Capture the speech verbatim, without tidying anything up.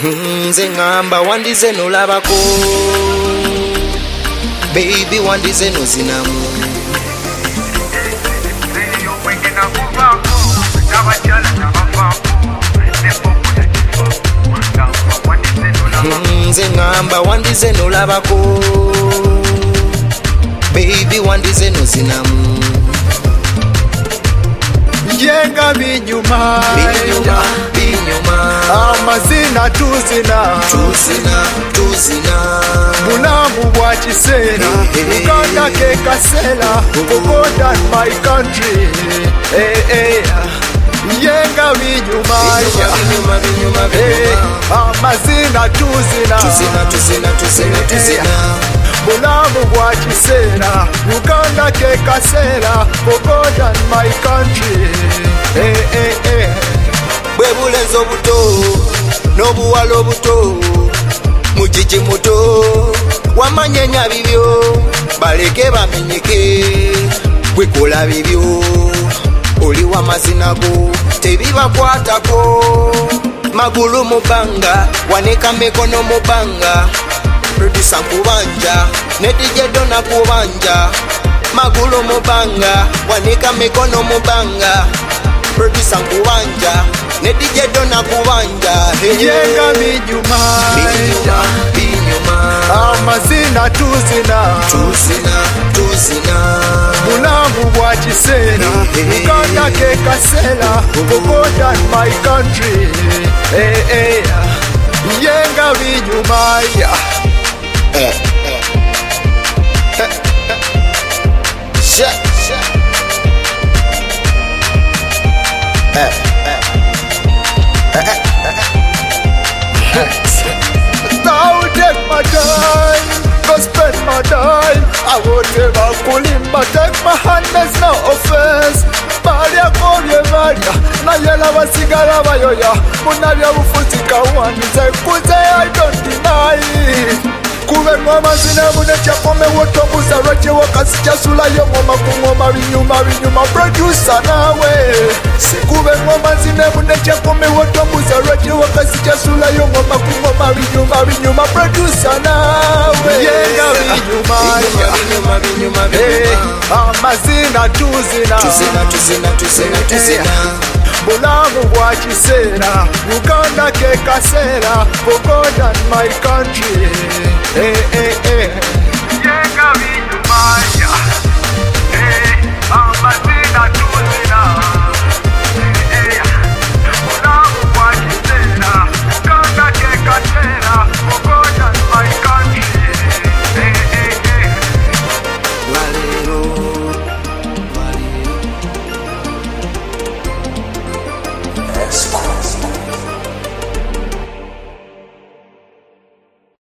nze ngamba wandize nolabako baby wandize nozinamu nze ngamba wandize nolabako baby wandize nozinamu yenga binyuma binyuma binyuma amazina tuzina tuzina tuzina bulamu bwa kiseera Uganda ke kasera Uganda my country eh eh yenga binyuma binyuma binyuma binyuma amazina tuzina tuzina tuzina tuzina tuzina bulamu bwa kiseera Uganda ke kasera Uganda my country eh eh eh bwe bulenzi obuto n'obuwala obuto mugigi muto wamanyenya bibyo baleke bamenyeke bwekola bibyo oli w'amazina go tebibakwatako magulu mu bbanga wanika mikono mu bbanga producer nkubanja ne D J Donna kubanja magulu mu bbanga wanika mikono mu bbanga producer nkubanja ne D J Donna kubanja yenga binyuma binyuma binyuma amazina tuzina tuzina tuzina bulamu bwa kiseera Uganda ke kasera Uganda my country eh eh yenga binyuma eh eh sha sha eh Now take my time, go spend my time. I won't ever pull him, but take my hand, there's no offense. Maria Korea Maria, na yela wasigara bayoya. Munaria ufutika wani kuze, I don't deny. Kube ngoma zina mune chakome woto buza roche wakasi chasula yo ngoma kungoma vinyuma vinyuma producer nawe. Kube ngoma zina mune chakome woto buza roche wakasi chasula yo ngoma kungoma vinyuma vinyuma producer nawe. Yenga vinyuma binyuma binyuma binyuma amazina tuzina tuzina tuzina tuzina tuzina bulamu bwa kiseera Uganda ke kasera Uganda my country eh eh eh yenga binyuma